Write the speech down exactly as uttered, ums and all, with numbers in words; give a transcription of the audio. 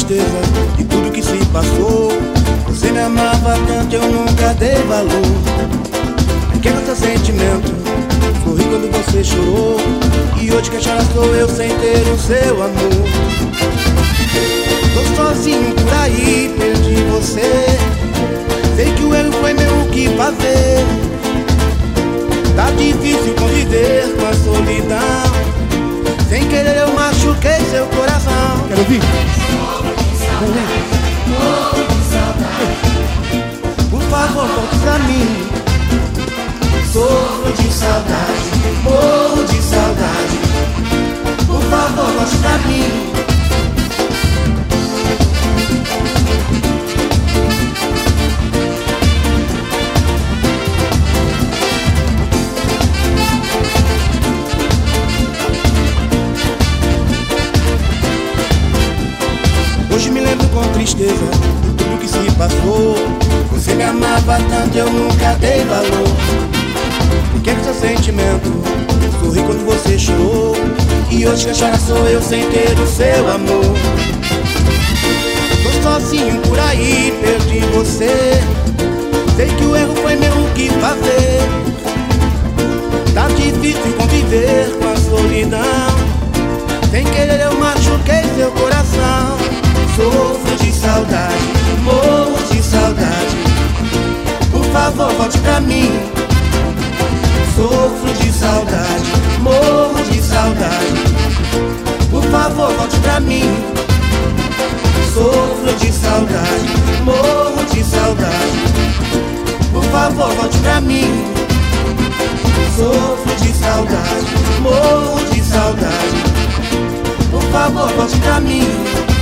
tristeza de tudo que se passou. Você me amava tanto, eu nunca dei valor. Pequeno seu sentimento, sorri quando você chorou. E hoje quem chora sou eu sem ter o seu amor. Tô sozinho por aí, perdi você. Sei que o erro foi meu, o que fazer? Tá difícil conviver com a solidão. Sem querer eu machuquei seu coração. Quero ouvir? Morro de saudade, Por favor, volte pra mim. sofro de saudade, morro de saudade. Por favor, volte pra mim. Hoje me lembro com tristeza de tudo que se passou. Você me amava tanto, eu nunca dei valor. Pequeno seu sentimento, sorri quando você chorou. E hoje quem chora sou eu sem ter o seu amor. Tô sozinho por aí, perdi você. Sei que o erro foi meu, o que fazer? Tá difícil conviver com a solidão. Sem querer eu machuquei seu coração. Sofro de saudade, morro de saudade. Por favor, volte pra mim. Sofro de saudade, morro de saudade. Por favor, volte pra mim. Sofro de saudade, morro de saudade. Por favor, volte pra mim. Sofro de saudade, morro de saudade. Por favor, volte pra mim.